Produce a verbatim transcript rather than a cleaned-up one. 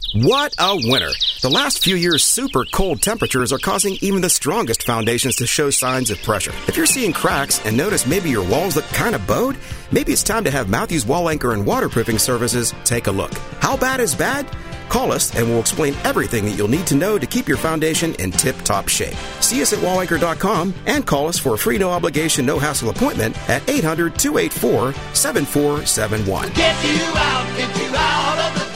What a winter! The last few years' super cold temperatures are causing even the strongest foundations to show signs of pressure. If you're seeing cracks and notice maybe your walls look kind of bowed, maybe it's time to have Matthews Wall Anchor and Waterproofing Services take a look. How bad is bad? Call us and we'll explain everything that you'll need to know to keep your foundation in tip-top shape. See us at wall anchor dot com and call us for a free no-obligation, no-hassle appointment at eight hundred, two eight four, seven four seven one. Get you out, get you out of the